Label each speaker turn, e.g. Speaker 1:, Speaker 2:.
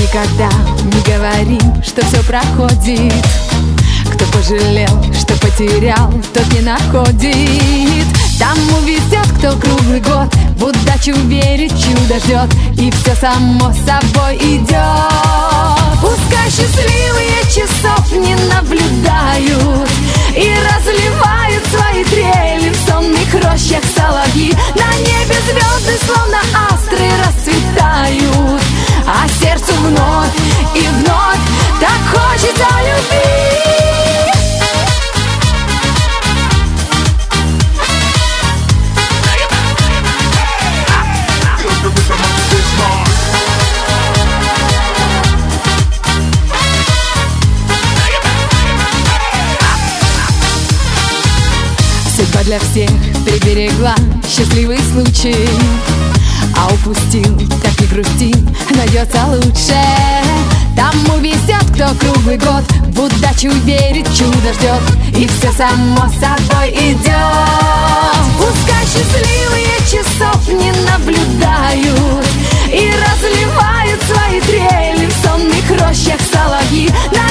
Speaker 1: Никогда не говори, что все проходит. Кто пожалел, что потерял, тот не находит. Тому везет, кто круглый год в удачу верит, чудо ждет, и все само собой идет. Пускай счастливые часов не наблюдают и разливают свои трели в сонных рощах соловьи. На небе звезды словно астры расцветают, а сердцу вновь и вновь так хочется любить. Судьба для всех приберегла счастливый случай, а упустил, так не грусти, найдется лучше. Тому везет, кто круглый год в удачу верит, чудо ждет, и все само собой идет. Пускай счастливые часов не наблюдают и разливают свои трели в сонных рощах соловьи.